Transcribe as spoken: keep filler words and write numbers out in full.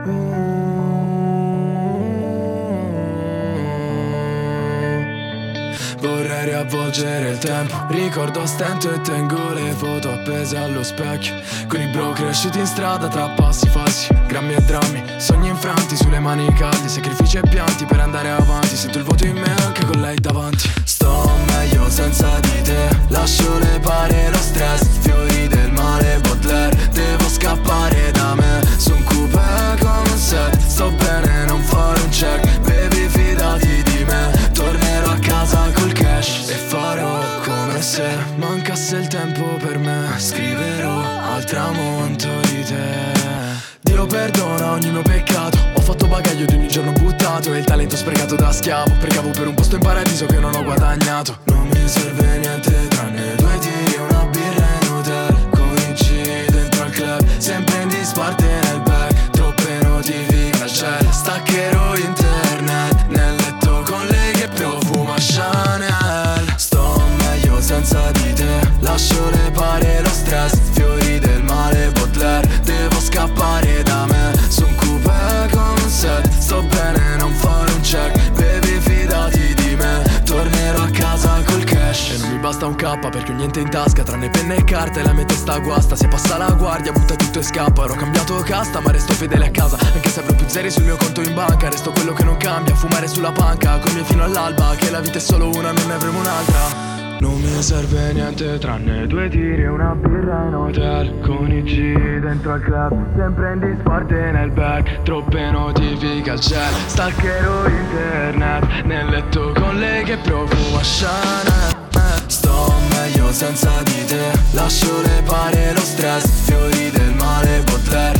Vorrei riavvolgere il tempo, ricordo a stento e tengo le foto appese allo specchio. Con i bro cresciuti in strada tra passi falsi, grammi e drammi, sogni infranti sulle mani caldi, sacrifici e pianti per andare avanti. Sento il vuoto in me anche con lei davanti. Sto meglio senza di te, lascio le pare lo stress, fiori del male Baudelaire. Devo scappare da me, su un coupé come un set. Sto bene, non fare un check, baby fidati di me. Tornerò a casa col cash e farò come se mancasse il tempo per me. Scriverò al tramonto di te. Dio perdona ogni mio peccato, ho fatto bagaglio di ogni giorno buttato e il talento sprecato da schiavo. Pregavo per un posto in paradiso che non ho guadagnato. Non mi serve niente tranne due tiri e una birra in hotel, con i G dentro al club, sempre in disparte nel back. Troppe notifiche al cielo, staccherò internet nel letto con lei che profuma Chanel. Sto meglio senza di te, lascio le pare lo stress, fiori del male Baudelaire. Devo scappare da me, su un coupé con un set. Sto bene, non fare un check, baby fidati di me. Tornerò a casa col cash e non mi basta un K perché ho niente in tasca tranne penne e carte, la mia testa guasta. Se passa la guardia butta tutto e scappa. Ero cambiato casta ma resto fedele a casa, anche se avrò più zeri sul mio conto in banca. Resto quello che non cambia, fumare sulla panca con me fino all'alba, che la vita è solo una, non ne avremo un'altra. Non mi serve niente tranne due tiri e una birra in hotel, con i G dentro al club, sempre in disparte nel back. Troppe notifiche al cielo, staccherò internet nel letto con lei che profuma Chanel. Sto meglio senza di te, lascio le pare lo stress, fiori del male Baudelaire.